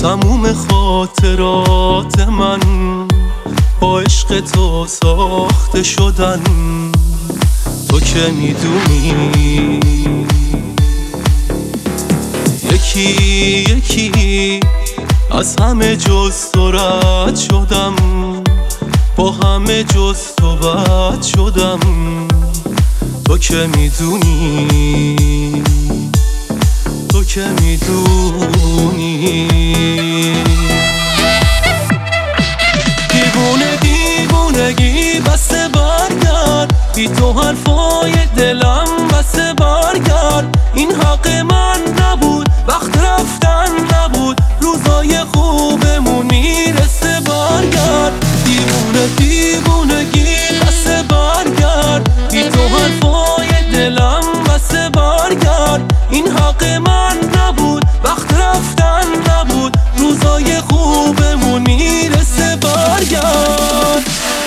تموم خاطرات من با عشق تو ساخته شدن. تو که میدونی یکی یکی از همه جز تو رد شدم، با همه جز تو بد شدم. تو که میدونی، تو که میدونی دیوونه دیوونگی بسه برگرد، بی تو حرفای دلم بسه برگرد. این حق من نبود، وقت رفتن نبود، روزای خوبمون میرسه برگرد. دیوونه دیوونگی بسه برگرد، بی تو حرفای دلم بسه برگرد. این حق من نبود، وقت رفتن نبود، روزای خوبمون میرسه برگرد.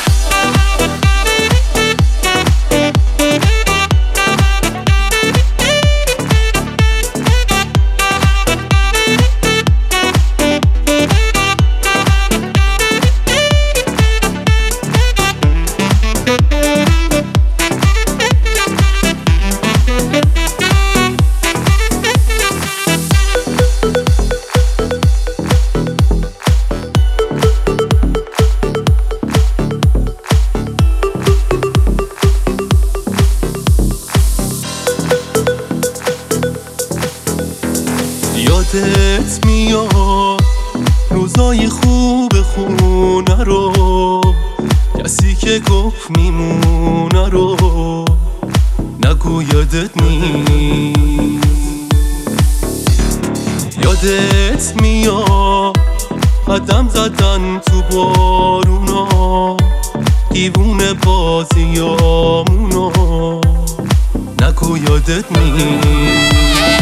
یادت میاد روزای خوب خونه رو، کسی که گفت میمونه رو نگو یادت نیست. یادت میاد قدم زدن تو بارونا، دیوونه بازیامونو نگو یادت نیست.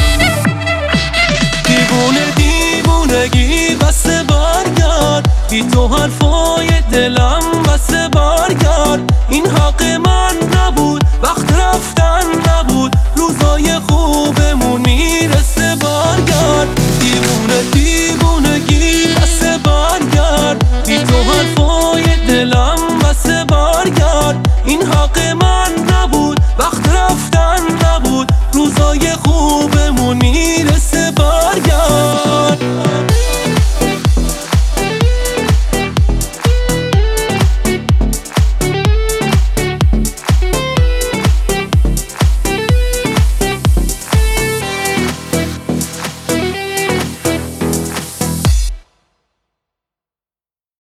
دیوونه دیوونگی بسه برگرد، بی تو حرفای دلم بسه برگرد. این حق من نبود، وقت رفتن نبود، روزای خوبمون میرسه برگرد. دیوونه دیوونگی بسه برگرد، بی تو حرفای دلم بسه برگرد. این حق من نبود، وقت رفتن نبود، روزای خوب